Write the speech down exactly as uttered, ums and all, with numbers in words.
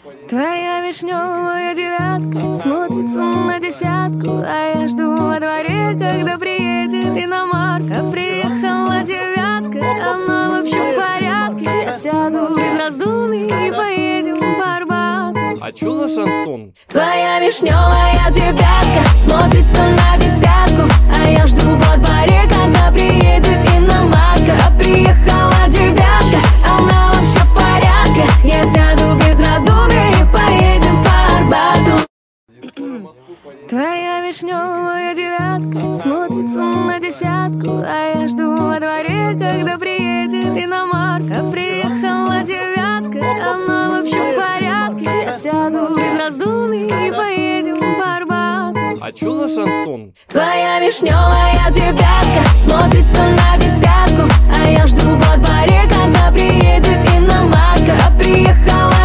Твоя вишневая девятка смотрится на десятку, а я жду во дворе, когда приедет иномарка. Приехала девятка, она вообще в порядке. Я сяду без раздумий и поедем по Арбату. А чё за шансон? Твоя вишневая девятка смотрится на десятку, а я жду во дворе, когда приедет иномарка. Приехала девятка, она вообще в порядке. Я сяду без раздумий и поедем по Арбату. Твоя вишневая девятка смотрится на десятку, а я жду во дворе, когда приедет иномарка. Приехала девятка, она вообще в порядке. Я сяду без раздумий и поедем по Арбату. А чё за шансон? Твоя вишневая девятка смотрится на десятку, а я жду во дворе, когда приедет иномарка. Приехала